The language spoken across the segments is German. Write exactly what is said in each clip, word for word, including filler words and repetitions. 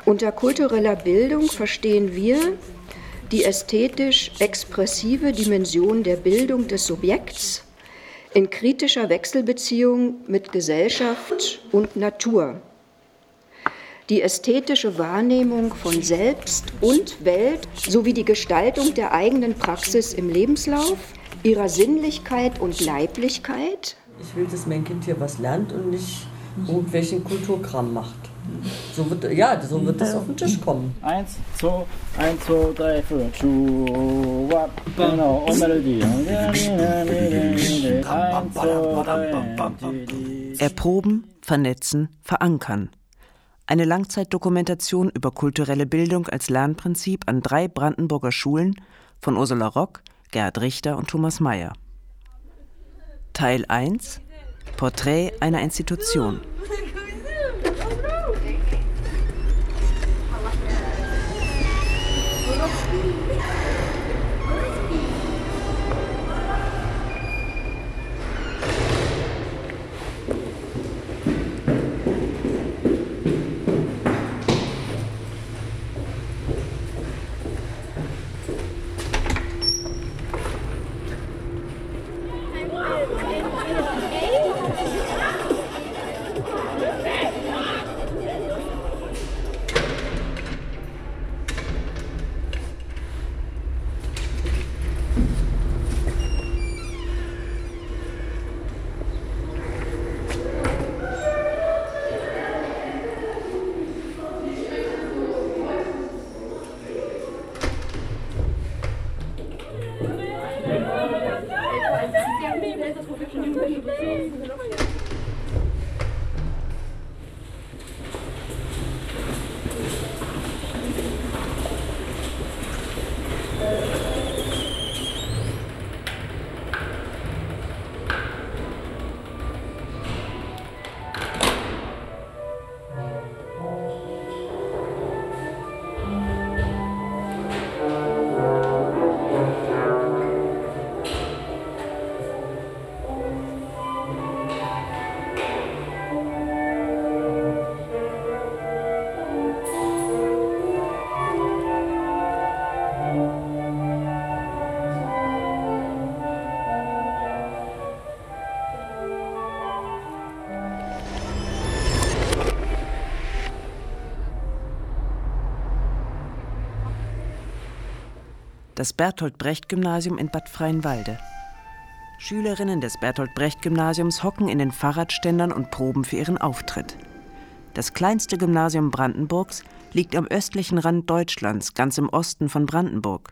Unter kultureller Bildung verstehen wir die ästhetisch expressive Dimension der Bildung des Subjekts in kritischer Wechselbeziehung mit Gesellschaft und Natur. Die ästhetische Wahrnehmung von Selbst und Welt sowie die Gestaltung der eigenen Praxis im Lebenslauf, ihrer Sinnlichkeit und Leiblichkeit. Ich will, dass mein Kind hier was lernt und nicht irgendwelchen Kulturkram macht. So wird, ja, so wird es auf den Tisch kommen. Eins, zwei, eins, zwei, drei, vier, Schuh, genau, und Melodie. Erproben, vernetzen, verankern. Eine Langzeitdokumentation über kulturelle Bildung als Lernprinzip an drei Brandenburger Schulen von Ursula Rock, Gerhard Richter und Thomas Mayer. Teil eins: Porträt einer Institution. Das Bertolt-Brecht-Gymnasium in Bad Freienwalde. Schülerinnen des Bertolt-Brecht-Gymnasiums hocken in den Fahrradständern und proben für ihren Auftritt. Das kleinste Gymnasium Brandenburgs liegt am östlichen Rand Deutschlands, ganz im Osten von Brandenburg.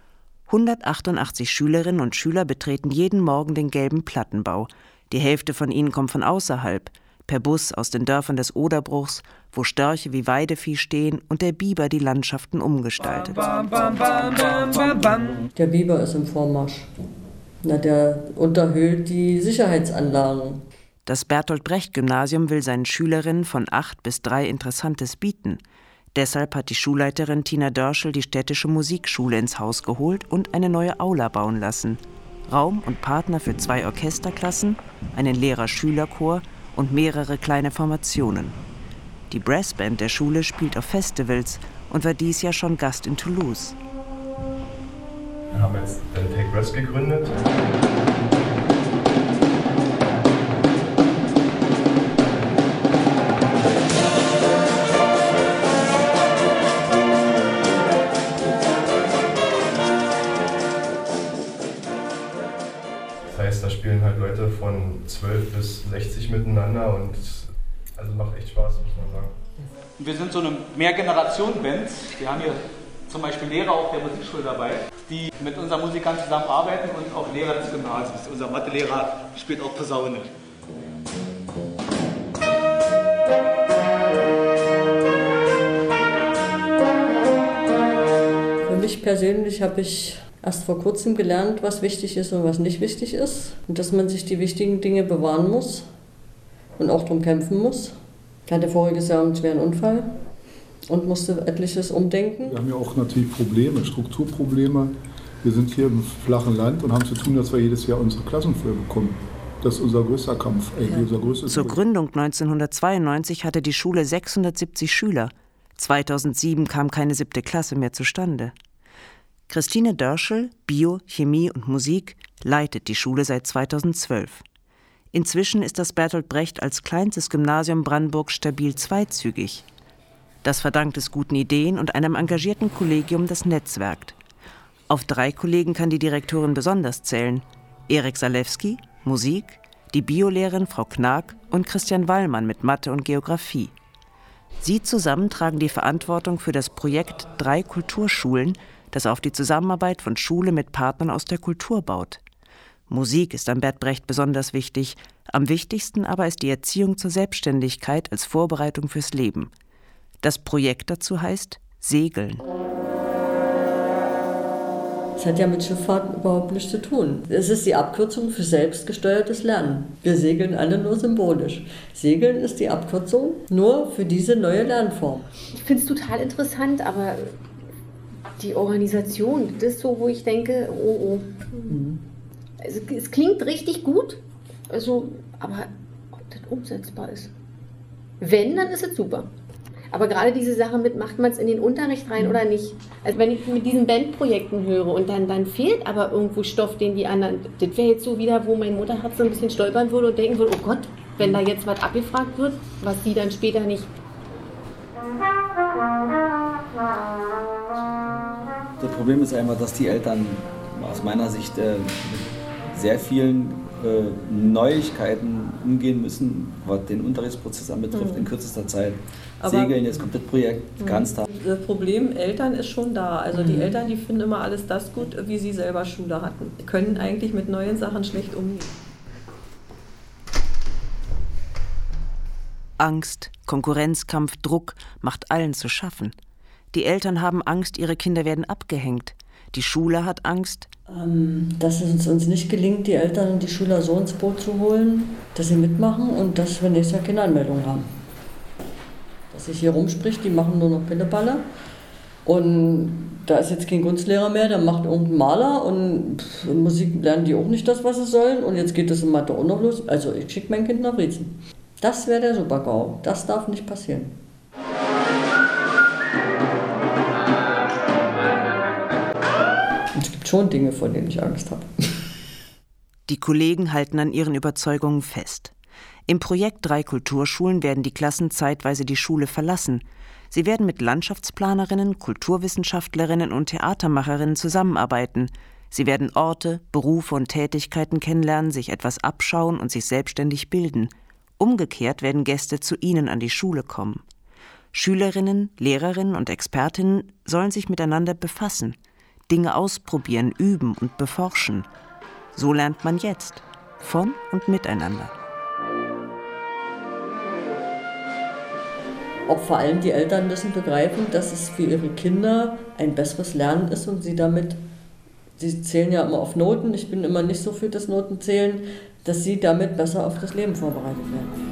hundertachtundachtzig Schülerinnen und Schüler betreten jeden Morgen den gelben Plattenbau. Die Hälfte von ihnen kommt von außerhalb, per Bus aus den Dörfern des Oderbruchs, wo Störche wie Weidevieh stehen und der Biber die Landschaften umgestaltet. Der Biber ist im Vormarsch. Na, der unterhöhlt die Sicherheitsanlagen. Das Bertolt-Brecht-Gymnasium will seinen Schülerinnen von acht bis drei Interessantes bieten. Deshalb hat die Schulleiterin Tina Dörschel die städtische Musikschule ins Haus geholt und eine neue Aula bauen lassen. Raum und Partner für zwei Orchesterklassen, einen Lehrer-Schüler-Chor und mehrere kleine Formationen. Die Brassband der Schule spielt auf Festivals und war dies Jahr schon Gast in Toulouse. Wir haben jetzt den Take Brass gegründet. Das heißt, da spielen halt Leute von zwölf bis sechzig miteinander und also macht echt Spaß, muss man sagen. Wir sind so eine Mehrgeneration-Band. Wir haben hier zum Beispiel Lehrer auch der Musikschule dabei, die mit unseren Musikern zusammenarbeiten und auch Lehrer des Gymnasiums. Unser Mathelehrer spielt auch Posaune. Für mich persönlich habe ich erst vor kurzem gelernt, was wichtig ist und was nicht wichtig ist. Und dass man sich die wichtigen Dinge bewahren muss und auch darum kämpfen muss. Ich hatte voriges Jahr einen schweren Unfall und musste etliches umdenken. Wir haben ja auch natürlich Probleme, Strukturprobleme. Wir sind hier im flachen Land und haben zu tun, dass wir jedes Jahr unsere Klassen voll bekommen. Das ist unser größter Kampf. Eigentlich unser größtes Zur Problem. Gründung neunzehnhundertzweiundneunzig hatte die Schule sechshundertsiebzig Schüler. zweitausendsieben kam keine siebte Klasse mehr zustande. Christine Dörschel, Bio, Chemie und Musik, leitet die Schule seit zweitausendzwölf. Inzwischen ist das Bertolt Brecht als kleinstes Gymnasium Brandenburg stabil zweizügig. Das verdankt es guten Ideen und einem engagierten Kollegium, das netzwerkt. Auf drei Kollegen kann die Direktorin besonders zählen: Erik Salewski, Musik, die Biolehrerin Frau Knag und Christian Wallmann mit Mathe und Geografie. Sie zusammen tragen die Verantwortung für das Projekt Drei Kulturschulen, das auf die Zusammenarbeit von Schule mit Partnern aus der Kultur baut. Musik ist am Bert Brecht besonders wichtig, am wichtigsten aber ist die Erziehung zur Selbstständigkeit als Vorbereitung fürs Leben. Das Projekt dazu heißt Segeln. Das hat ja mit Schifffahrt überhaupt nichts zu tun. Es ist die Abkürzung für selbstgesteuertes Lernen. Wir segeln alle nur symbolisch. Segeln ist die Abkürzung nur für diese neue Lernform. Ich finde es total interessant, aber die Organisation, das ist so, wo ich denke, oh, oh. Mhm. Also, es klingt richtig gut, also, aber ob das umsetzbar ist. Wenn, dann ist es super. Aber gerade diese Sache mit, macht man es in den Unterricht rein oder nicht? Also wenn ich mit diesen Bandprojekten höre und dann, dann fehlt aber irgendwo Stoff, den die anderen... Das wäre jetzt so wieder, wo mein Mutterherz so ein bisschen stolpern würde und denken würde, oh Gott, wenn da jetzt was abgefragt wird, was die dann später nicht... Das Problem ist einfach, dass die Eltern aus meiner Sicht äh, mit sehr vielen äh, Neuigkeiten umgehen müssen, was den Unterrichtsprozess anbetrifft, mhm. in kürzester Zeit. Aber Segeln, jetzt kommt das Projekt Ganztag. Das Problem Eltern ist schon da. Also die Eltern, die finden immer alles das gut, wie sie selber Schule hatten. Die können eigentlich mit neuen Sachen schlecht umgehen. Angst, Konkurrenzkampf, Druck macht allen zu schaffen. Die Eltern haben Angst, ihre Kinder werden abgehängt. Die Schule hat Angst, ähm, dass es uns nicht gelingt, die Eltern und die Schüler so ins Boot zu holen, dass sie mitmachen und dass wir nächstes Jahr keine Anmeldung haben. Dass sich hier rumspricht, die machen nur noch Pillepalle. Und da ist jetzt kein Kunstlehrer mehr, der macht irgendeinen Maler und pff, in Musik lernen die auch nicht das, was sie sollen. Und jetzt geht es in Mathe auch noch los. Also ich schicke mein Kind nach Rietzen. Das wäre der Super-GAU. Das darf nicht passieren. Und es gibt schon Dinge, vor denen ich Angst habe. Die Kollegen halten an ihren Überzeugungen fest. Im Projekt Drei Kulturschulen werden die Klassen zeitweise die Schule verlassen. Sie werden mit Landschaftsplanerinnen, Kulturwissenschaftlerinnen und Theatermacherinnen zusammenarbeiten. Sie werden Orte, Berufe und Tätigkeiten kennenlernen, sich etwas abschauen und sich selbstständig bilden. Umgekehrt werden Gäste zu ihnen an die Schule kommen. Schülerinnen, Lehrerinnen und Expertinnen sollen sich miteinander befassen, Dinge ausprobieren, üben und beforschen. So lernt man jetzt, von und miteinander. Auch vor allem die Eltern müssen begreifen, dass es für ihre Kinder ein besseres Lernen ist und sie damit, sie zählen ja immer auf Noten, ich bin immer nicht so für das Notenzählen, dass sie damit besser auf das Leben vorbereitet werden.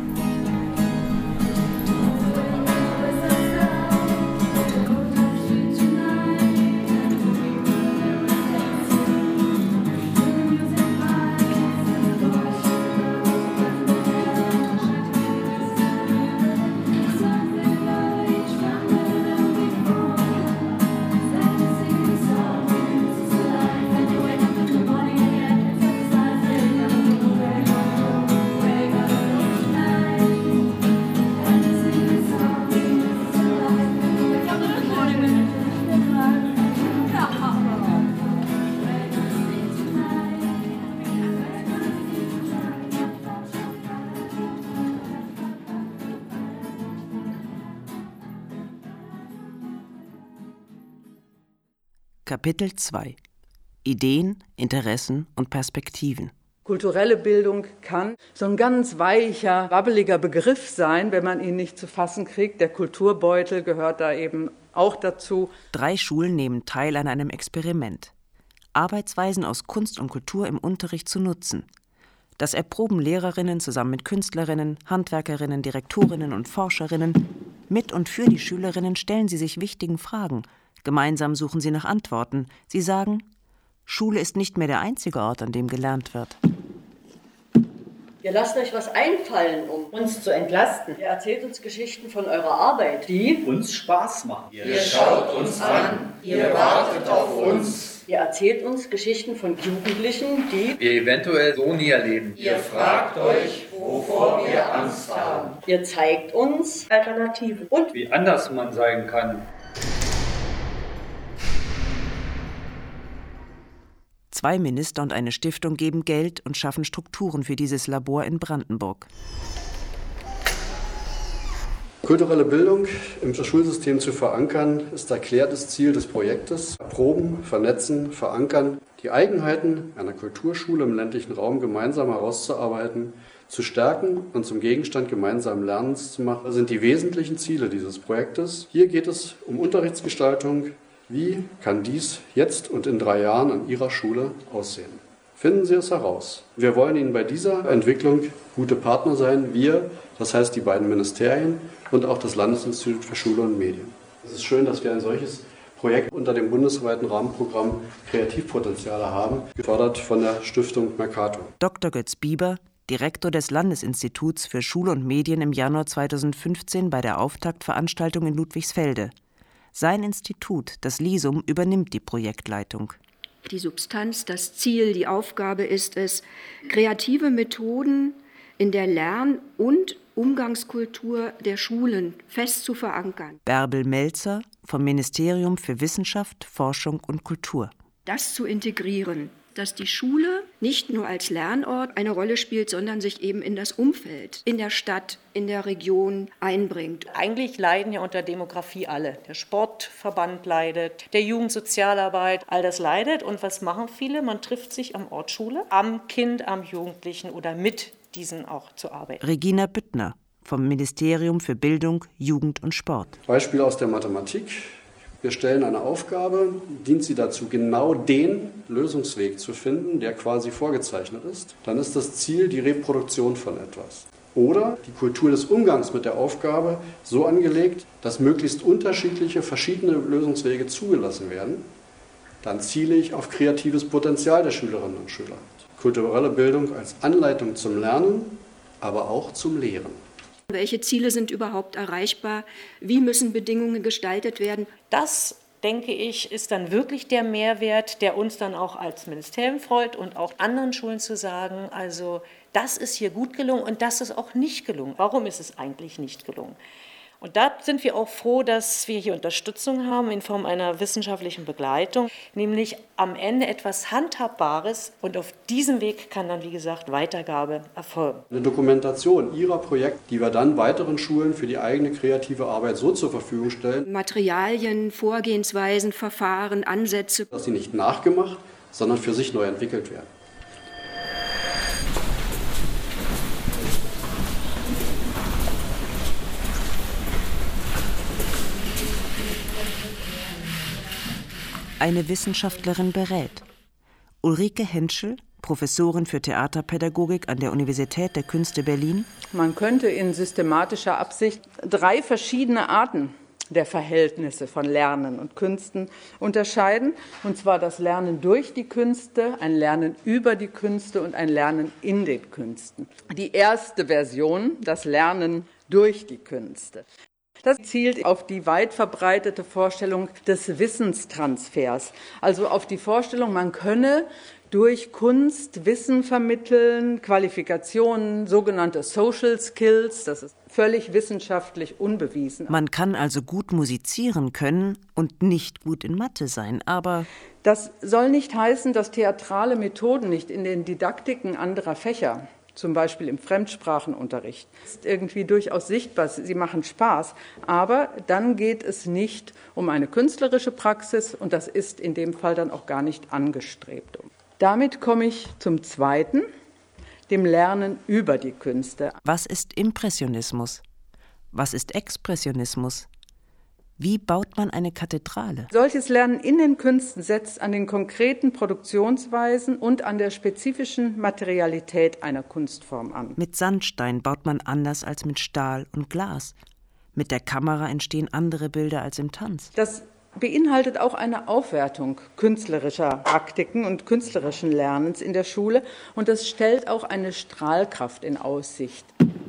Kapitel zwei: Ideen, Interessen und Perspektiven. Kulturelle Bildung kann so ein ganz weicher, wabbeliger Begriff sein, wenn man ihn nicht zu fassen kriegt. Der Kulturbeutel gehört da eben auch dazu. Drei Schulen nehmen teil an einem Experiment. Arbeitsweisen aus Kunst und Kultur im Unterricht zu nutzen. Das erproben Lehrerinnen zusammen mit Künstlerinnen, Handwerkerinnen, Direktorinnen und Forscherinnen. Mit und für die Schülerinnen stellen sie sich wichtigen Fragen. Gemeinsam suchen sie nach Antworten. Sie sagen, Schule ist nicht mehr der einzige Ort, an dem gelernt wird. Ihr lasst euch was einfallen, um uns zu entlasten. Ihr erzählt uns Geschichten von eurer Arbeit, die uns Spaß machen. Ihr, ihr schaut uns an. Ihr wartet auf uns. Ihr erzählt uns Geschichten von Jugendlichen, die wir eventuell so nie erleben. Ihr fragt euch, wovor wir Angst haben. Ihr zeigt uns Alternativen und wie anders man sein kann. Zwei Minister und eine Stiftung geben Geld und schaffen Strukturen für dieses Labor in Brandenburg. Kulturelle Bildung im Schulsystem zu verankern, ist erklärtes Ziel des Projektes. Erproben, vernetzen, verankern, die Eigenheiten einer Kulturschule im ländlichen Raum gemeinsam herauszuarbeiten, zu stärken und zum Gegenstand gemeinsamen Lernens zu machen, sind die wesentlichen Ziele dieses Projektes. Hier geht es um Unterrichtsgestaltung. Wie kann dies jetzt und in drei Jahren an Ihrer Schule aussehen? Finden Sie es heraus. Wir wollen Ihnen bei dieser Entwicklung gute Partner sein. Wir, das heißt die beiden Ministerien und auch das Landesinstitut für Schule und Medien. Es ist schön, dass wir ein solches Projekt unter dem bundesweiten Rahmenprogramm Kreativpotenziale haben, gefördert von der Stiftung Mercator. Doktor Götz Bieber, Direktor des Landesinstituts für Schule und Medien im Januar zweitausendfünfzehn bei der Auftaktveranstaltung in Ludwigsfelde. Sein Institut, das LISUM, übernimmt die Projektleitung. Die Substanz, das Ziel, die Aufgabe ist es, kreative Methoden in der Lern- und Umgangskultur der Schulen fest zu verankern. Bärbel Melzer vom Ministerium für Wissenschaft, Forschung und Kultur. Das zu integrieren, dass die Schule nicht nur als Lernort eine Rolle spielt, sondern sich eben in das Umfeld, in der Stadt, in der Region einbringt. Eigentlich leiden ja unter Demografie alle. Der Sportverband leidet, der Jugendsozialarbeit, all das leidet. Und was machen viele? Man trifft sich am Ort Schule, am Kind, am Jugendlichen oder mit diesen auch zu arbeiten. Regina Büttner vom Ministerium für Bildung, Jugend und Sport. Beispiel aus der Mathematik. Wir stellen eine Aufgabe, dient sie dazu, genau den Lösungsweg zu finden, der quasi vorgezeichnet ist. Dann ist das Ziel die Reproduktion von etwas. Oder die Kultur des Umgangs mit der Aufgabe so angelegt, dass möglichst unterschiedliche, verschiedene Lösungswege zugelassen werden. Dann ziele ich auf kreatives Potenzial der Schülerinnen und Schüler. Kulturelle Bildung als Anleitung zum Lernen, aber auch zum Lehren. Welche Ziele sind überhaupt erreichbar? Wie müssen Bedingungen gestaltet werden? Das, denke ich, ist dann wirklich der Mehrwert, der uns dann auch als Ministerium freut und auch anderen Schulen zu sagen, also das ist hier gut gelungen und das ist auch nicht gelungen. Warum ist es eigentlich nicht gelungen? Und da sind wir auch froh, dass wir hier Unterstützung haben in Form einer wissenschaftlichen Begleitung, nämlich am Ende etwas Handhabbares. Und auf diesem Weg kann dann, wie gesagt, Weitergabe erfolgen. Eine Dokumentation Ihrer Projekte, die wir dann weiteren Schulen für die eigene kreative Arbeit so zur Verfügung stellen. Materialien, Vorgehensweisen, Verfahren, Ansätze. Dass sie nicht nachgemacht, sondern für sich neu entwickelt werden. Eine Wissenschaftlerin berät. Ulrike Henschel, Professorin für Theaterpädagogik an der Universität der Künste Berlin. Man könnte in systematischer Absicht drei verschiedene Arten der Verhältnisse von Lernen und Künsten unterscheiden. Und zwar das Lernen durch die Künste, ein Lernen über die Künste und ein Lernen in den Künsten. Die erste Version, das Lernen durch die Künste. Das zielt auf die weit verbreitete Vorstellung des Wissenstransfers, also auf die Vorstellung, man könne durch Kunst Wissen vermitteln, Qualifikationen, sogenannte Social Skills, das ist völlig wissenschaftlich unbewiesen. Man kann also gut musizieren können und nicht gut in Mathe sein, aber... Das soll nicht heißen, dass theatrale Methoden nicht in den Didaktiken anderer Fächer, zum Beispiel im Fremdsprachenunterricht, ist irgendwie durchaus sichtbar, sie machen Spaß. Aber dann geht es nicht um eine künstlerische Praxis und das ist in dem Fall dann auch gar nicht angestrebt. Damit komme ich zum Zweiten, dem Lernen über die Künste. Was ist Impressionismus? Was ist Expressionismus? Wie baut man eine Kathedrale? Solches Lernen in den Künsten setzt an den konkreten Produktionsweisen und an der spezifischen Materialität einer Kunstform an. Mit Sandstein baut man anders als mit Stahl und Glas. Mit der Kamera entstehen andere Bilder als im Tanz. Das beinhaltet auch eine Aufwertung künstlerischer Praktiken und künstlerischen Lernens in der Schule. Und das stellt auch eine Strahlkraft in Aussicht.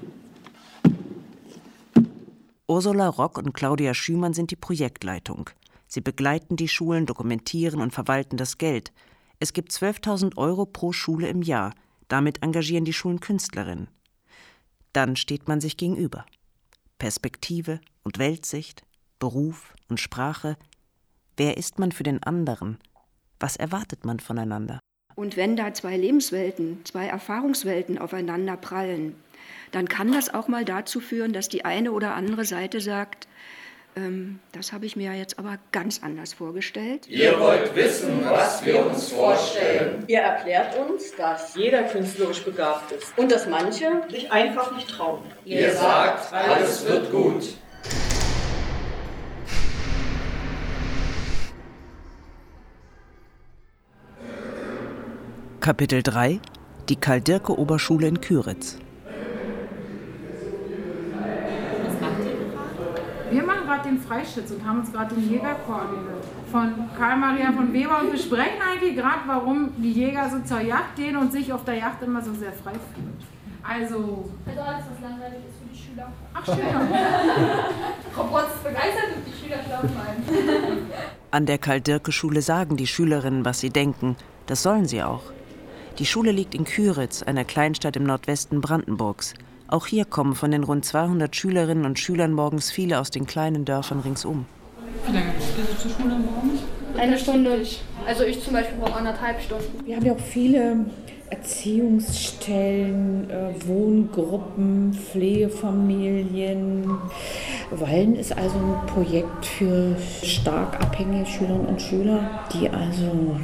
Ursula Rock und Claudia Schümann sind die Projektleitung. Sie begleiten die Schulen, dokumentieren und verwalten das Geld. Es gibt zwölftausend Euro pro Schule im Jahr. Damit engagieren die Schulen Künstlerinnen. Dann steht man sich gegenüber. Perspektive und Weltsicht, Beruf und Sprache. Wer ist man für den anderen? Was erwartet man voneinander? Und wenn da zwei Lebenswelten, zwei Erfahrungswelten aufeinander prallen, dann kann das auch mal dazu führen, dass die eine oder andere Seite sagt, ähm, das habe ich mir jetzt aber ganz anders vorgestellt. Ihr wollt wissen, was wir uns vorstellen. Ihr erklärt uns, dass jeder künstlerisch begabt ist und dass manche sich einfach nicht trauen. Ihr sagt, alles wird gut. Kapitel drei – Die Karl-Dirke-Oberschule in Kyritz. Wir machen gerade den Freischütz und haben uns gerade den Jäger koordiniert von Karl Maria von Weber und besprechen eigentlich gerade, warum die Jäger so zur Jagd gehen und sich auf der Jagd immer so sehr frei fühlen. Also... Also alles, was langweilig ist für die Schüler. Ach, Schüler. Frau Protz ist begeistert und die Schüler schlafen ein. An der Karl-Dirke-Schule sagen die Schülerinnen, was sie denken. Das sollen sie auch. Die Schule liegt in Kyritz, einer Kleinstadt im Nordwesten Brandenburgs. Auch hier kommen von den rund zweihundert Schülerinnen und Schülern morgens viele aus den kleinen Dörfern ringsum. Wie lange gehst du zur Schule morgens? Eine Stunde. Also ich zum Beispiel brauche anderthalb Stunden. Wir haben ja auch viele Erziehungsstellen, äh, Wohngruppen, Pflegefamilien. Wallen ist also ein Projekt für stark abhängige Schülerinnen und Schüler, die also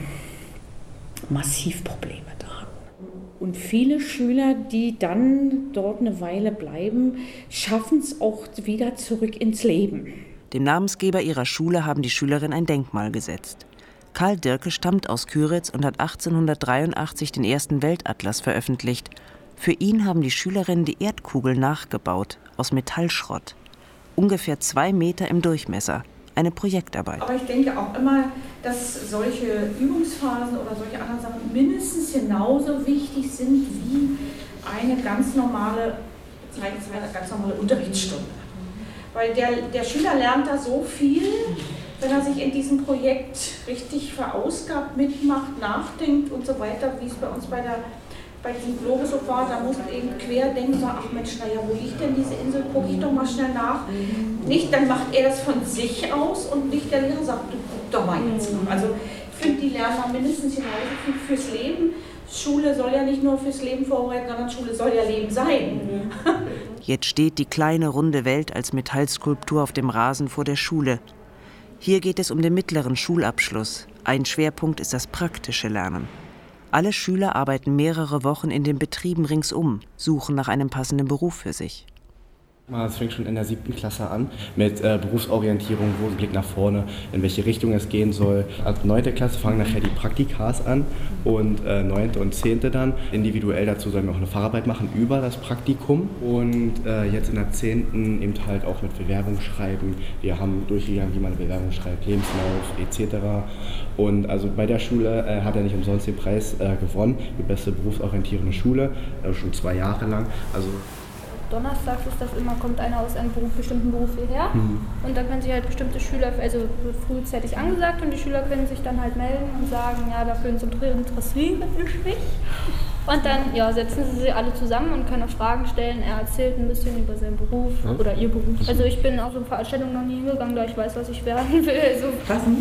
massiv Probleme da haben. Und viele Schüler, die dann dort eine Weile bleiben, schaffen es auch wieder zurück ins Leben. Dem Namensgeber ihrer Schule haben die Schülerinnen ein Denkmal gesetzt. Karl Dirke stammt aus Kyritz und hat achtzehnhundertdreiundachtzig den ersten Weltatlas veröffentlicht. Für ihn haben die Schülerinnen die Erdkugel nachgebaut, aus Metallschrott. Ungefähr zwei Meter im Durchmesser. Eine Projektarbeit. Aber ich denke auch immer, dass solche Übungsphasen oder solche anderen Sachen mindestens genauso wichtig sind wie eine ganz normale, eine ganz normale Unterrichtsstunde. Weil der, der Schüler lernt da so viel, wenn er sich in diesem Projekt richtig verausgabt, mitmacht, nachdenkt und so weiter, wie es bei uns bei der bei diesem Globus so war, da musst du eben quer denken, sagen, ach Mensch, naja, wo liegt denn diese Insel, gucke ich doch mal schnell nach. Nicht, dann macht er das von sich aus und nicht der Lehrer sagt, du guck doch mal jetzt nach. Also ich finde, die lernen da mindestens genauso viel fürs Leben. Schule soll ja nicht nur fürs Leben vorbereiten, sondern Schule soll ja Leben sein. Jetzt steht die kleine runde Welt als Metallskulptur auf dem Rasen vor der Schule. Hier geht es um den mittleren Schulabschluss. Ein Schwerpunkt ist das praktische Lernen. Alle Schüler arbeiten mehrere Wochen in den Betrieben ringsum, suchen nach einem passenden Beruf für sich. Es fängt schon in der siebten Klasse an mit äh, Berufsorientierung, wo Blick nach vorne, in welche Richtung es gehen soll. Ab neunte Klasse fangen nachher die Praktikas an und äh, neunte und zehnte dann. Individuell dazu sollen wir auch eine Facharbeit machen über das Praktikum und äh, jetzt in der zehnten eben halt auch mit Bewerbung schreiben. Wir haben durchgegangen, wie man eine Bewerbung schreibt, Lebenslauf et cetera. Und also bei der Schule äh, hat er nicht umsonst den Preis äh, gewonnen, die beste berufsorientierende Schule, äh, schon zwei Jahre lang. Also Donnerstags ist das immer, kommt einer aus einem Beruf, bestimmten Beruf hierher mhm. und da können sich halt bestimmte Schüler, also wird frühzeitig angesagt und die Schüler können sich dann halt melden und sagen, ja, dafür interessiere ich mich. Und dann ja, setzen sie sich alle zusammen und können auch Fragen stellen. Er erzählt ein bisschen über seinen Beruf ja. oder ihr Beruf. Also ich bin auf so eine Veranstaltung noch nie hingegangen, da ich weiß, was ich werden will. Also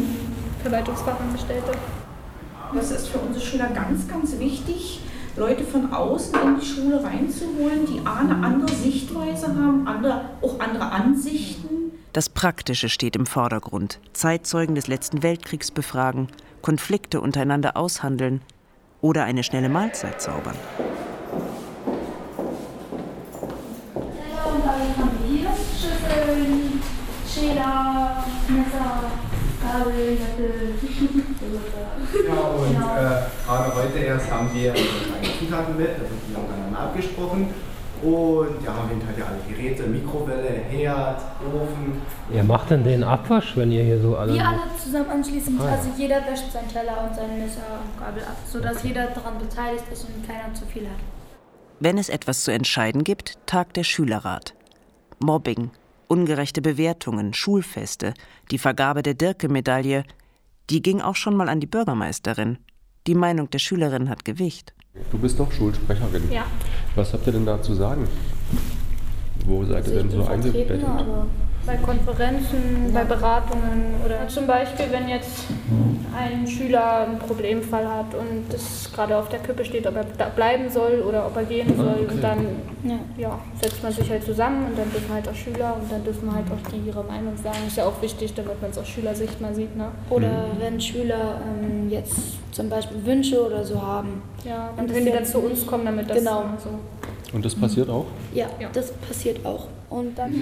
Verwaltungsfachangestellte. Das ist für unsere Schüler ganz, ganz wichtig, Leute von außen in die Schule reinzuholen, die eine andere Sichtweise haben, andere, auch andere Ansichten. Das Praktische steht im Vordergrund. Zeitzeugen des letzten Weltkriegs befragen, Konflikte untereinander aushandeln oder eine schnelle Mahlzeit zaubern. Und dann haben wir hier Schüsseln, Schäler, Messer, Gabel, Löffel. Ja, und genau. äh, gerade heute erst haben wir eine Zutaten mit, da sind die miteinander abgesprochen. Und ja, man nimmt halt ja alle Geräte, Mikrowelle, Herd, Ofen. Wer macht denn den Abwasch, wenn ihr hier so alle... Wir alle zusammen anschließend, Ah, ja. also jeder wäscht seinen Teller und seinen Messer und Gabel ab, sodass okay. jeder daran beteiligt ist und keiner zu viel hat. Wenn es etwas zu entscheiden gibt, tagt der Schülerrat. Mobbing, ungerechte Bewertungen, Schulfeste, die Vergabe der Dirke-Medaille, die ging auch schon mal an die Bürgermeisterin. Die Meinung der Schülerin hat Gewicht. Du bist doch Schulsprecherin. Ja. Was habt ihr denn da zu sagen? Wo seid ihr denn so eingebettet? Bei Konferenzen, bei Beratungen oder zum Beispiel, wenn jetzt ein Schüler einen Problemfall hat und es gerade auf der Kippe steht, ob er da bleiben soll oder ob er gehen soll. Ah, okay. Und dann ja. Ja, setzt man sich halt zusammen und dann dürfen halt auch Schüler und dann dürfen halt auch die ihre Meinung sagen. Ist ja auch wichtig, damit man es aus Schülersicht mal sieht. Ne? Oder mhm. wenn Schüler ähm, jetzt zum Beispiel Wünsche oder so haben. Ja, dann können die dann zu uns kommen, damit das genau. so... Und das passiert auch? Ja, ja, das passiert auch. Und dann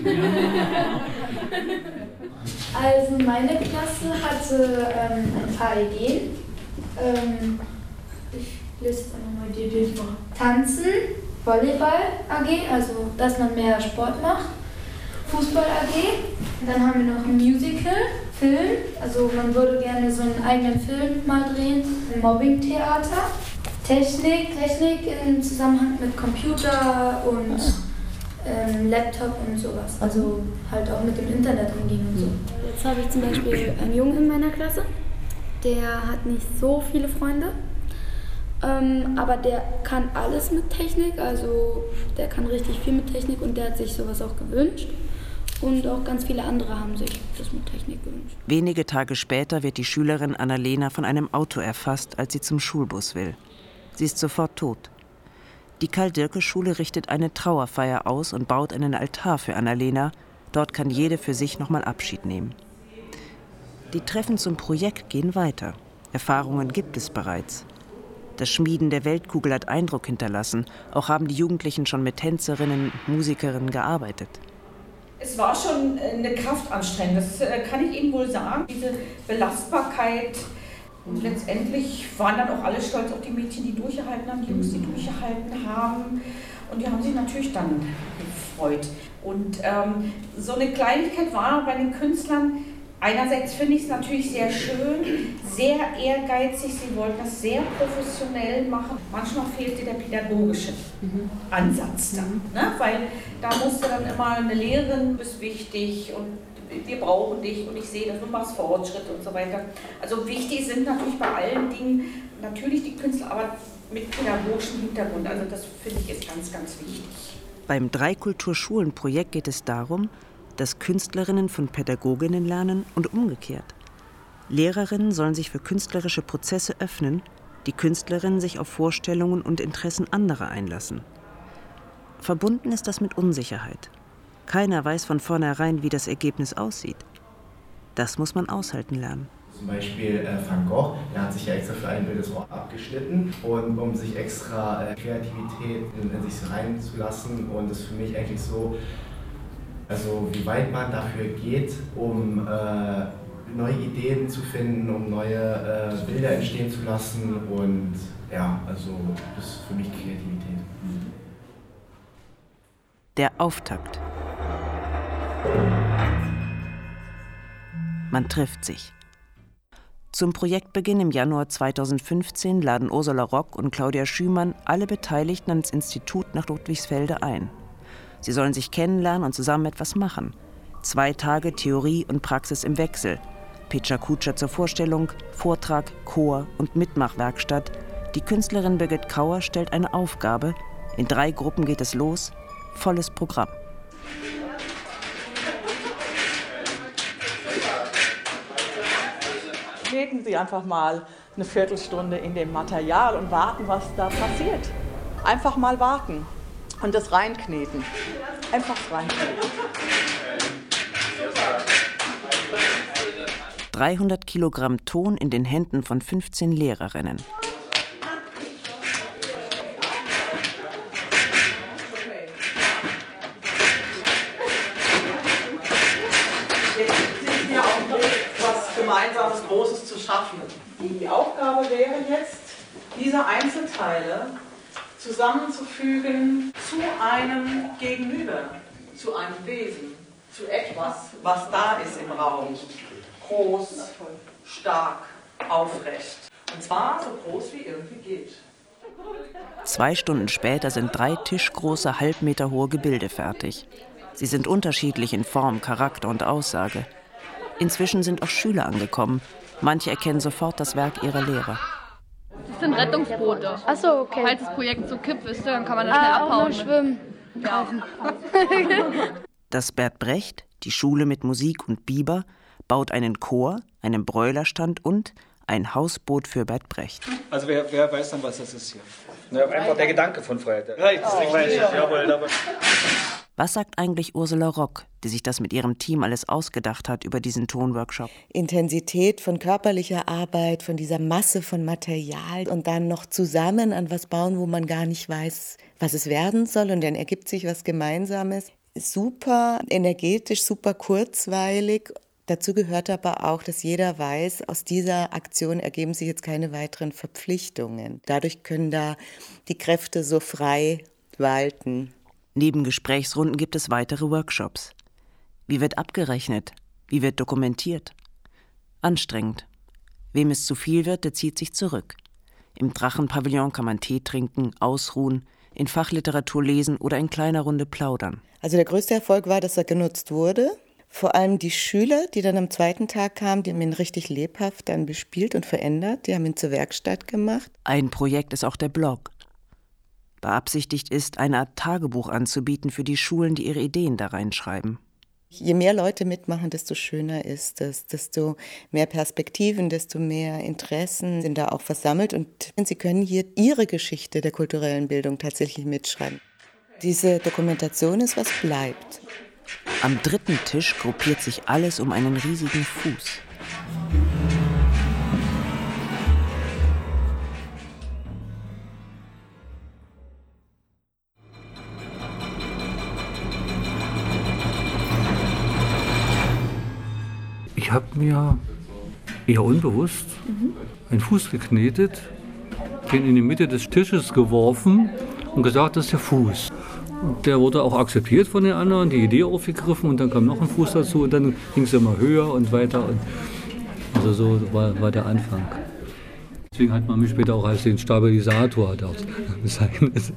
also meine Klasse hatte ähm, ein paar Ideen. Ähm, ich lese nochmal die Ideen vor. Tanzen, Volleyball A G, also dass man mehr Sport macht. Fußball A G. Dann haben wir noch ein Musical, Film. Also man würde gerne so einen eigenen Film mal drehen. Mobbing-Theater. Technik, Technik im Zusammenhang mit Computer und ähm, Laptop und sowas. Also halt auch mit dem Internet umgehen und so. Jetzt habe ich zum Beispiel einen Jungen in meiner Klasse, der hat nicht so viele Freunde, ähm, aber der kann alles mit Technik, also der kann richtig viel mit Technik und der hat sich sowas auch gewünscht. Und auch ganz viele andere haben sich das mit Technik gewünscht. Wenige Tage später wird die Schülerin Annalena von einem Auto erfasst, als sie zum Schulbus will. Sie ist sofort tot. Die Karl-Dirke-Schule richtet eine Trauerfeier aus und baut einen Altar für Annalena. Dort kann jede für sich nochmal Abschied nehmen. Die Treffen zum Projekt gehen weiter. Erfahrungen gibt es bereits. Das Schmieden der Weltkugel hat Eindruck hinterlassen. Auch haben die Jugendlichen schon mit Tänzerinnen und Musikerinnen gearbeitet. Es war schon eine Kraftanstrengung, das kann ich Ihnen wohl sagen. Diese Belastbarkeit. Und letztendlich waren dann auch alle stolz auf die Mädchen, die durchgehalten haben, die Jungs, die durchgehalten haben. Und die haben sich natürlich dann gefreut. Und ähm, so eine Kleinigkeit war bei den Künstlern, einerseits finde ich es natürlich sehr schön, sehr ehrgeizig, sie wollten das sehr professionell machen. Manchmal fehlte der pädagogische mhm. Ansatz dann, ne? Weil da musste dann immer eine Lehrerin, ist wichtig und wir brauchen dich und ich sehe, dass du machst Fortschritt und so weiter. Also wichtig sind natürlich bei allen Dingen natürlich die Künstler, aber mit pädagogischem Hintergrund. Also das finde ich ist ganz, ganz wichtig. Beim Dreikulturschulen-Projekt geht es darum, dass Künstlerinnen von Pädagoginnen lernen und umgekehrt. Lehrerinnen sollen sich für künstlerische Prozesse öffnen, die Künstlerinnen sich auf Vorstellungen und Interessen anderer einlassen. Verbunden ist das mit Unsicherheit. Keiner weiß von vornherein, wie das Ergebnis aussieht. Das muss man aushalten lernen. Zum Beispiel äh, Van Gogh, der hat sich ja extra für ein Bildungsraum abgeschnitten, und um sich extra äh, Kreativität in, in sich reinzulassen. Und das ist für mich eigentlich so, also wie weit man dafür geht, um äh, neue Ideen zu finden, um neue äh, Bilder entstehen zu lassen. Und ja, also das ist für mich Kreativität. Der Auftakt. Man trifft sich. Zum Projektbeginn im Januar zweitausendfünfzehn laden Ursula Rock und Claudia Schümann alle Beteiligten ans Institut nach Ludwigsfelde ein. Sie sollen sich kennenlernen und zusammen etwas machen. Zwei Tage Theorie und Praxis im Wechsel. Pecha Kutscher zur Vorstellung, Vortrag, Chor und Mitmachwerkstatt. Die Künstlerin Birgit Kauer stellt eine Aufgabe. In drei Gruppen geht es los. Volles Programm. Treten Sie einfach mal eine Viertelstunde in dem Material und warten, was da passiert. Einfach mal warten und das reinkneten. Einfach reinkneten. dreihundert Kilogramm Ton in den Händen von fünfzehn Lehrerinnen. Gemeinsames Großes zu schaffen. Die Aufgabe wäre jetzt, diese Einzelteile zusammenzufügen zu einem Gegenüber, zu einem Wesen, zu etwas, was da ist im Raum. Groß, stark, aufrecht. Und zwar so groß wie irgendwie geht. Zwei Stunden später sind drei tischgroße, halbmeterhohe Gebilde fertig. Sie sind unterschiedlich in Form, Charakter und Aussage. Inzwischen sind auch Schüler angekommen. Manche erkennen sofort das Werk ihrer Lehrer. Das sind Rettungsboote. Ach so, okay. Falls das Projekt so kippt, wisst ihr, dann kann man da schnell ah, abhauen. Auch noch schwimmen. Ja. Das Bert Brecht, die Schule mit Musik und Biber, baut einen Chor, einen Bräulerstand und ein Hausboot für Bert Brecht. Also wer, wer weiß dann, was das ist hier? Na, einfach der Gedanke von Freiheit. Right, das weiß ich, jawohl. Aber was sagt eigentlich Ursula Rock, die sich das mit ihrem Team alles ausgedacht hat über diesen Tonworkshop? Intensität von körperlicher Arbeit, von dieser Masse von Material und dann noch zusammen an was bauen, wo man gar nicht weiß, was es werden soll, und dann ergibt sich was Gemeinsames. Super energetisch, super kurzweilig. Dazu gehört aber auch, dass jeder weiß, aus dieser Aktion ergeben sich jetzt keine weiteren Verpflichtungen. Dadurch können da die Kräfte so frei walten. Neben Gesprächsrunden gibt es weitere Workshops. Wie wird abgerechnet? Wie wird dokumentiert? Anstrengend. Wem es zu viel wird, der zieht sich zurück. Im Drachenpavillon kann man Tee trinken, ausruhen, in Fachliteratur lesen oder in kleiner Runde plaudern. Also der größte Erfolg war, dass er genutzt wurde. Vor allem die Schüler, die dann am zweiten Tag kamen, die haben ihn richtig lebhaft dann bespielt und verändert. Die haben ihn zur Werkstatt gemacht. Ein Projekt ist auch der Blog. Beabsichtigt ist, eine Art Tagebuch anzubieten für die Schulen, die ihre Ideen da reinschreiben. Je mehr Leute mitmachen, desto schöner ist es, desto mehr Perspektiven, desto mehr Interessen sind da auch versammelt. Und sie können hier ihre Geschichte der kulturellen Bildung tatsächlich mitschreiben. Diese Dokumentation ist, was bleibt. Am dritten Tisch gruppiert sich alles um einen riesigen Fuß. Ich habe mir eher unbewusst einen Fuß geknetet, den in die Mitte des Tisches geworfen und gesagt, das ist der Fuß. Der wurde auch akzeptiert von den anderen, die Idee aufgegriffen, und dann kam noch ein Fuß dazu und dann ging es immer höher und weiter. Und also so war, war der Anfang. Deswegen hat man mich später auch als den Stabilisator dort bezeichnet.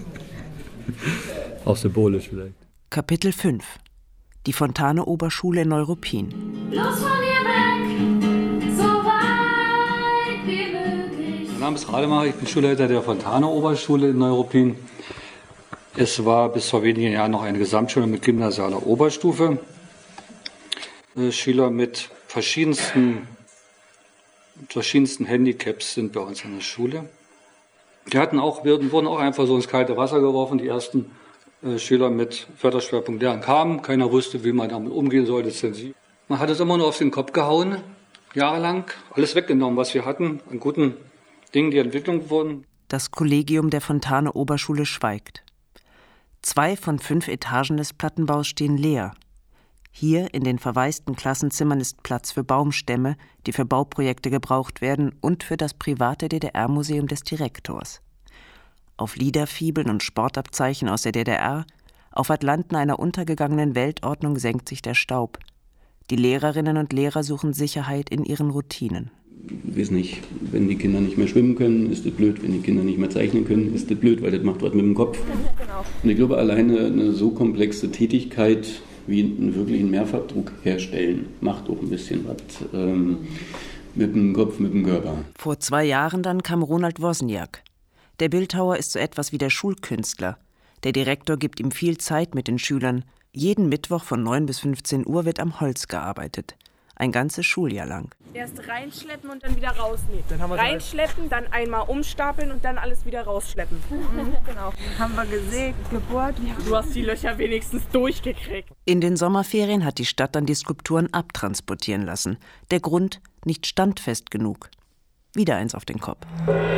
Auch symbolisch vielleicht. Kapitel fünf. Die Fontane-Oberschule in Neuruppin. Los von hier weg, so weit wie möglich. Mein Name ist Rademacher, ich bin Schulleiter der Fontane-Oberschule in Neuruppin. Es war bis vor wenigen Jahren noch eine Gesamtschule mit gymnasialer Oberstufe. Schüler mit verschiedensten, verschiedensten Handicaps sind bei uns in der Schule. Die hatten auch, wurden auch einfach so ins kalte Wasser geworfen. Die ersten äh, Schüler mit Förderschwerpunkt Lernen kamen. Keiner wusste, wie man damit umgehen sollte. Zensiv. Man hat es immer nur auf den Kopf gehauen, jahrelang. Alles weggenommen, was wir hatten, an guten Dingen, die entwickelt wurden. Das Kollegium der Fontane-Oberschule schweigt. Zwei von fünf Etagen des Plattenbaus stehen leer. Hier in den verwaisten Klassenzimmern ist Platz für Baumstämme, die für Bauprojekte gebraucht werden, und für das private D D R-Museum des Direktors. Auf Liederfibeln und Sportabzeichen aus der D D R, auf Atlanten einer untergegangenen Weltordnung senkt sich der Staub. Die Lehrerinnen und Lehrer suchen Sicherheit in ihren Routinen. Ich weiß nicht, wenn die Kinder nicht mehr schwimmen können, ist das blöd. Wenn die Kinder nicht mehr zeichnen können, ist das blöd, weil das macht was mit dem Kopf. Und ich glaube, alleine eine so komplexe Tätigkeit wie einen wirklichen Mehrfachdruck herstellen, macht auch ein bisschen was ähm, mit dem Kopf, mit dem Körper. Vor zwei Jahren dann kam Ronald Wozniak. Der Bildhauer ist so etwas wie der Schulkünstler. Der Direktor gibt ihm viel Zeit mit den Schülern. Jeden Mittwoch von neun bis fünfzehn Uhr wird am Holz gearbeitet. Ein ganzes Schuljahr lang. Erst reinschleppen und dann wieder rausnehmen. Dann haben wir reinschleppen, dann einmal umstapeln und dann alles wieder rausschleppen. Mhm, genau. Haben wir gesägt, gebohrt. Du hast die Löcher wenigstens durchgekriegt. In den Sommerferien hat die Stadt dann die Skulpturen abtransportieren lassen. Der Grund: nicht standfest genug. Wieder eins auf den Kopf.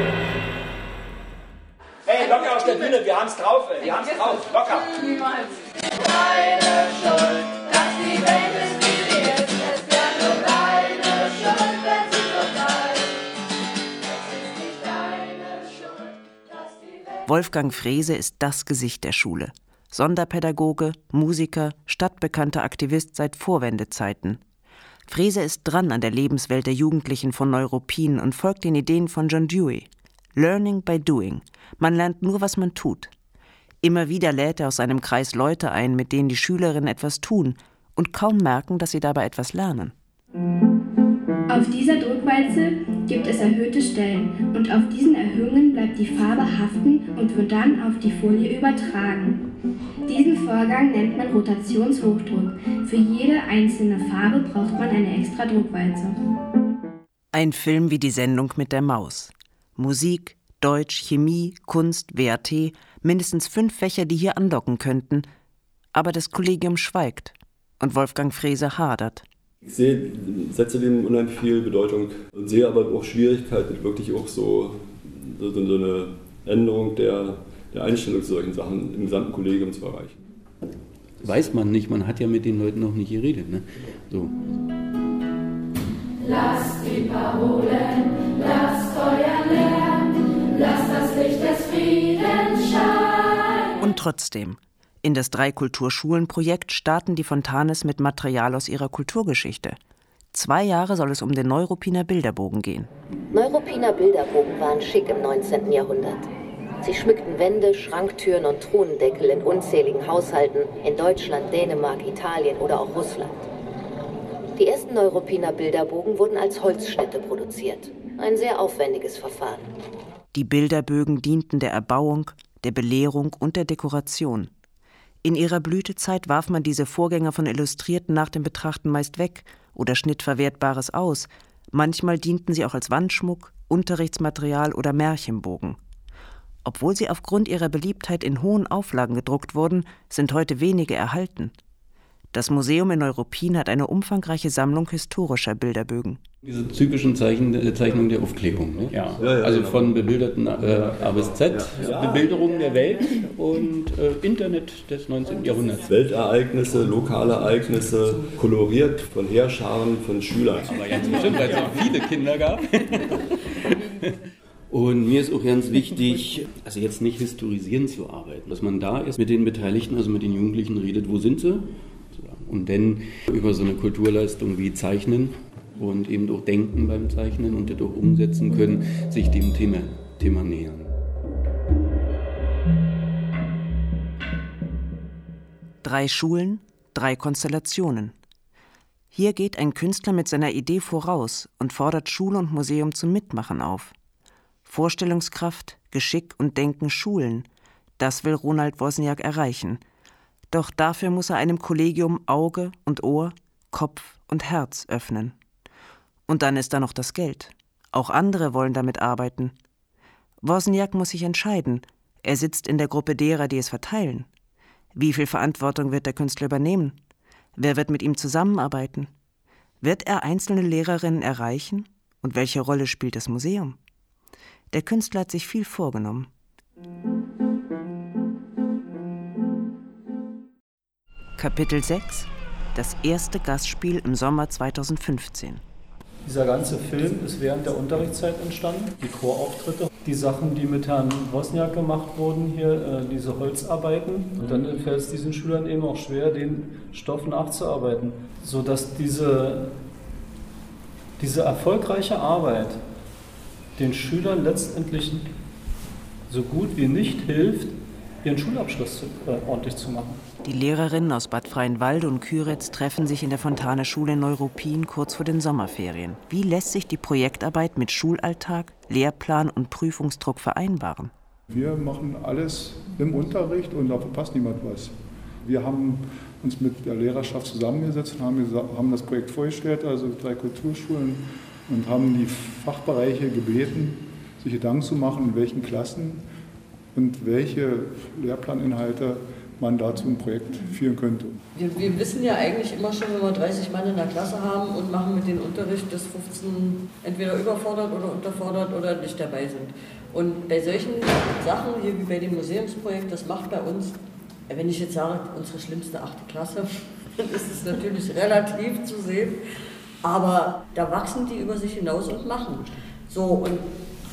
Hey, locker auf der Bühne, wir haben's drauf, ey. Wir haben's drauf, locker. Niemals. Deine Schuld, dass die Welt ist, wie sie ist. Es wäre nur deine Schuld, wenn sie so bleibt. Es ist nicht deine Schuld, dass die Welt Wolfgang Frese ist das Gesicht der Schule. Sonderpädagoge, Musiker, stadtbekannter Aktivist seit Vorwendezeiten. Frese ist dran an der Lebenswelt der Jugendlichen von Neuruppin und folgt den Ideen von John Dewey. Learning by doing. Man lernt nur, was man tut. Immer wieder lädt er aus seinem Kreis Leute ein, mit denen die Schülerinnen etwas tun und kaum merken, dass sie dabei etwas lernen. Auf dieser Druckwalze gibt es erhöhte Stellen und auf diesen Erhöhungen bleibt die Farbe haften und wird dann auf die Folie übertragen. Diesen Vorgang nennt man Rotationshochdruck. Für jede einzelne Farbe braucht man eine extra Druckwalze. Ein Film wie die Sendung mit der Maus. Musik, Deutsch, Chemie, Kunst, W A T, mindestens fünf Fächer, die hier andocken könnten. Aber das Kollegium schweigt und Wolfgang Frese hadert. Ich sehe, setze dem unheimlich viel Bedeutung und sehe aber auch Schwierigkeiten, wirklich auch so, so, so eine Änderung der, der Einstellung zu solchen Sachen im gesamten Kollegium zu erreichen. Weiß man nicht, man hat ja mit den Leuten noch nicht geredet. Ne? So. Lasst die Parolen, lasst euer Lärm, lasst das Licht des Friedens scheinen. Und trotzdem, in das Drei-Kulturschulen-Projekt starten die Fontanes mit Material aus ihrer Kulturgeschichte. Zwei Jahre soll es um den Neuruppiner Bilderbogen gehen. Neuruppiner Bilderbogen waren schick im neunzehnten Jahrhundert. Sie schmückten Wände, Schranktüren und Truhendeckel in unzähligen Haushalten in Deutschland, Dänemark, Italien oder auch Russland. Die ersten Neuruppiner Bilderbogen wurden als Holzschnitte produziert. Ein sehr aufwendiges Verfahren. Die Bilderbögen dienten der Erbauung, der Belehrung und der Dekoration. In ihrer Blütezeit warf man diese Vorgänger von Illustrierten nach dem Betrachten meist weg oder schnitt Verwertbares aus. Manchmal dienten sie auch als Wandschmuck, Unterrichtsmaterial oder Märchenbogen. Obwohl sie aufgrund ihrer Beliebtheit in hohen Auflagen gedruckt wurden, sind heute wenige erhalten. Das Museum in Neuruppin hat eine umfangreiche Sammlung historischer Bilderbögen. Diese typischen Zeichen, äh, Zeichnungen der Aufklärung. Ne? Ja. Ja, ja, also genau. Von bebilderten äh, A bis Z, ja. Bebilderung der Welt und äh, Internet des neunzehnten Jahrhunderts. Weltereignisse, lokale Ereignisse, koloriert von Heerscharen, von Schülern. Aber ganz bestimmt, weil es so viele Kinder gab. Und mir ist auch ganz wichtig, also jetzt nicht historisierend zu arbeiten, dass man da ist, mit den Beteiligten, also mit den Jugendlichen redet, wo sind sie? Und dann über so eine Kulturleistung wie Zeichnen und eben auch Denken beim Zeichnen und das auch umsetzen können, sich dem Thema, Thema nähern. Drei Schulen, drei Konstellationen. Hier geht ein Künstler mit seiner Idee voraus und fordert Schule und Museum zum Mitmachen auf. Vorstellungskraft, Geschick und Denken schulen, das will Ronald Wozniak erreichen. Doch dafür muss er einem Kollegium Auge und Ohr, Kopf und Herz öffnen. Und dann ist da noch das Geld. Auch andere wollen damit arbeiten. Wozniak muss sich entscheiden. Er sitzt in der Gruppe derer, die es verteilen. Wie viel Verantwortung wird der Künstler übernehmen? Wer wird mit ihm zusammenarbeiten? Wird er einzelne Lehrerinnen erreichen? Und welche Rolle spielt das Museum? Der Künstler hat sich viel vorgenommen. Kapitel sechs. Das erste Gastspiel im Sommer zweitausendfünfzehn. Dieser ganze Film ist während der Unterrichtszeit entstanden. Die Chorauftritte, die Sachen, die mit Herrn Wozniak gemacht wurden, hier äh, diese Holzarbeiten. Und dann fällt es diesen Schülern eben auch schwer, den Stoff nachzuarbeiten. Sodass diese, diese erfolgreiche Arbeit den Schülern letztendlich so gut wie nicht hilft, ihren Schulabschluss zu, äh, ordentlich zu machen. Die Lehrerinnen aus Bad Freienwalde und Küritz treffen sich in der Fontane-Schule in Neuruppin kurz vor den Sommerferien. Wie lässt sich die Projektarbeit mit Schulalltag, Lehrplan und Prüfungsdruck vereinbaren? Wir machen alles im Unterricht und da verpasst niemand was. Wir haben uns mit der Lehrerschaft zusammengesetzt und haben, haben das Projekt vorgestellt, also drei Kulturschulen, und haben die Fachbereiche gebeten, sich Gedanken zu machen, in welchen Klassen und welche Lehrplaninhalte man dazu ein Projekt führen könnte. Wir, wir wissen ja eigentlich immer schon, wenn wir dreißig Mann in der Klasse haben und machen mit dem Unterricht, dass fünfzehn entweder überfordert oder unterfordert oder nicht dabei sind. Und bei solchen Sachen, hier wie bei dem Museumsprojekt, das macht bei uns, wenn ich jetzt sage, unsere schlimmste achte Klasse, dann ist es natürlich relativ zu sehen, aber da wachsen die über sich hinaus und machen. So, und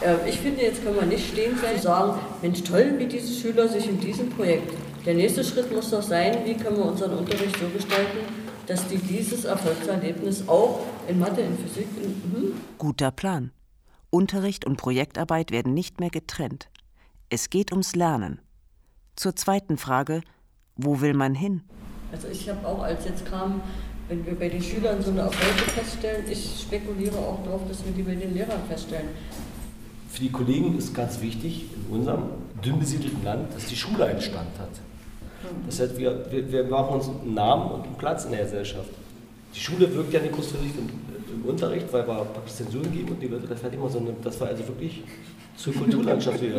Ich finde, jetzt können wir nicht stehen sein und sagen, Mensch, toll, wie diese Schüler sich in diesem Projekt. Der nächste Schritt muss doch sein, wie können wir unseren Unterricht so gestalten, dass die dieses Erfolgserlebnis auch in Mathe, in Physik... In, hm? Guter Plan. Unterricht und Projektarbeit werden nicht mehr getrennt. Es geht ums Lernen. Zur zweiten Frage, wo will man hin? Also ich habe auch, als jetzt kam, wenn wir bei den Schülern so eine Erfolge feststellen, ich spekuliere auch darauf, dass wir die bei den Lehrern feststellen. Für die Kollegen ist ganz wichtig, in unserem dünn besiedelten Land, dass die Schule einen Stand hat. Das heißt, wir, wir, wir machen uns einen Namen und einen Platz in der Gesellschaft. Die Schule wirkt ja nicht kurzfristig im, im Unterricht, weil wir praktisch Zensuren geben und die Leute, das, halt immer so eine, das war also wirklich zur Kulturlandschaft wieder.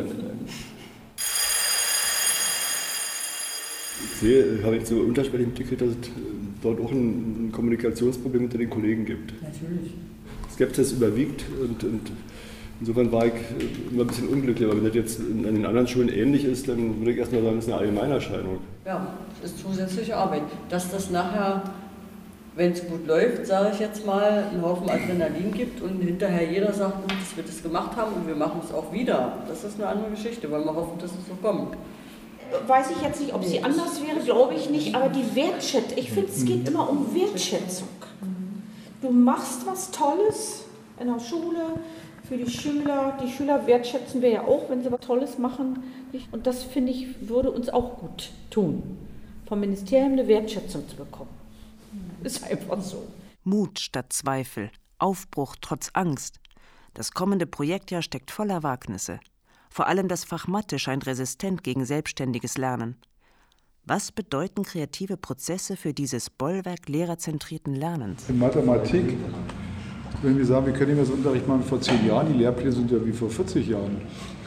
Ich sehe, habe ich so unterschwellig mitgekriegt, dass es dort auch ein Kommunikationsproblem unter den Kollegen gibt. Natürlich. Skepsis überwiegt und, und insofern war ich immer ein bisschen unglücklich, aber wenn das jetzt an den anderen Schulen ähnlich ist, dann würde ich erstmal sagen, das ist eine Allgemeinerscheinung. Ja, das ist zusätzliche Arbeit. Dass das nachher, wenn es gut läuft, sage ich jetzt mal, einen Haufen Adrenalin gibt und hinterher jeder sagt, gut, dass wir das gemacht haben und wir machen es auch wieder. Das ist eine andere Geschichte, weil wir hoffen, dass es so kommt. Weiß ich jetzt nicht, ob sie anders wäre, glaube ich nicht, aber die Wertschätzung, ich finde, es geht immer um Wertschätzung. Du machst was Tolles in der Schule für die Schüler, die Schüler wertschätzen wir ja auch, wenn sie was Tolles machen. Und das, finde ich, würde uns auch gut tun, vom Ministerium eine Wertschätzung zu bekommen. Ist einfach so. Mut statt Zweifel, Aufbruch trotz Angst. Das kommende Projektjahr steckt voller Wagnisse. Vor allem das Fach Mathe scheint resistent gegen selbstständiges Lernen. Was bedeuten kreative Prozesse für dieses Bollwerk lehrerzentrierten Lernens? In Mathematik, wenn wir sagen, wir können nicht mehr so Unterricht machen wie vor zehn Jahren, die Lehrpläne sind ja wie vor vierzig Jahren.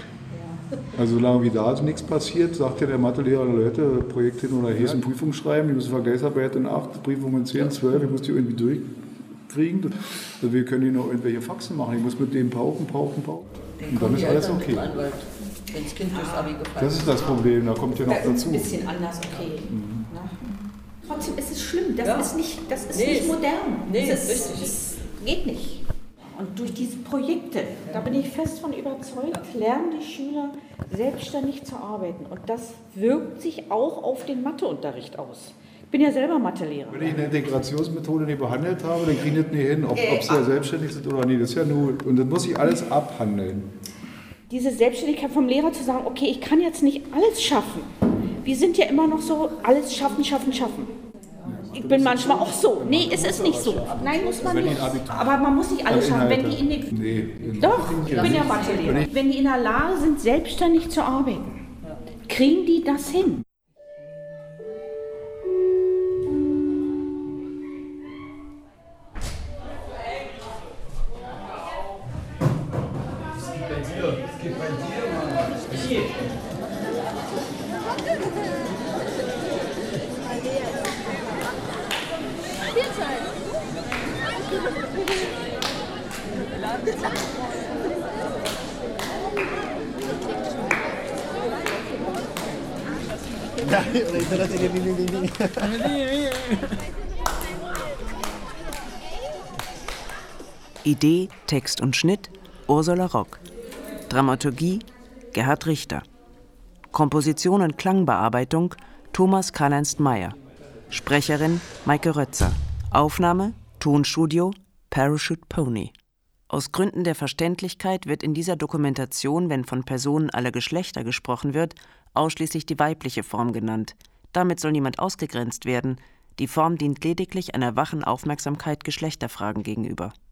Also solange wie da nichts passiert, sagt ja der Mathelehrer, Leute, Projekt hin oder her, müssen Prüfungen schreiben, die müssen Vergleichsarbeit in acht, Prüfungen in zehn, zwölf, ich muss die irgendwie durchkriegen. Also wir können hier noch irgendwelche Faxen machen, ich muss mit dem pauken, pauken, pauken. Und dann ist alles okay. Wenn das Kind durchs Abi gefallen Das ist das Problem, da kommt ja noch dazu. Das ist ein bisschen anders, okay. Mhm. Trotzdem ist es schlimm, das ja. ist nicht, das ist nee, nicht modern. Nee, das, ist, ist, das geht nicht. Und durch diese Projekte, da bin ich fest von überzeugt, lernen die Schüler selbstständig zu arbeiten. Und das wirkt sich auch auf den Matheunterricht aus. Ich bin ja selber Mathelehrer. Wenn ich eine Integrationsmethode nicht behandelt habe, dann kriege ich das nicht hin, ob, ob sie ja selbstständig sind oder nicht. Das ist ja nur, und das muss ich alles abhandeln. Diese Selbstständigkeit vom Lehrer zu sagen, okay, ich kann jetzt nicht alles schaffen. Wir sind ja immer noch so, alles schaffen, schaffen, schaffen. Ich bin manchmal auch so. Nee, es ist nicht so. Nein, muss man nicht. Aber man muss nicht alles schaffen. Wenn die in die nee, Doch, ich bin ja Mathelehrer. Wenn die in der Lage sind, selbstständig zu arbeiten, kriegen die das hin. Idee, Text und Schnitt Ursula Rock. Dramaturgie Gerhard Richter. Komposition und Klangbearbeitung Thomas Karl-Ernst-Meyer. Sprecherin Maike Rötzer. Aufnahme Tonstudio Parachute Pony. Aus Gründen der Verständlichkeit wird in dieser Dokumentation, wenn von Personen aller Geschlechter gesprochen wird, ausschließlich die weibliche Form genannt. Damit soll niemand ausgegrenzt werden. Die Form dient lediglich einer wachen Aufmerksamkeit Geschlechterfragen gegenüber.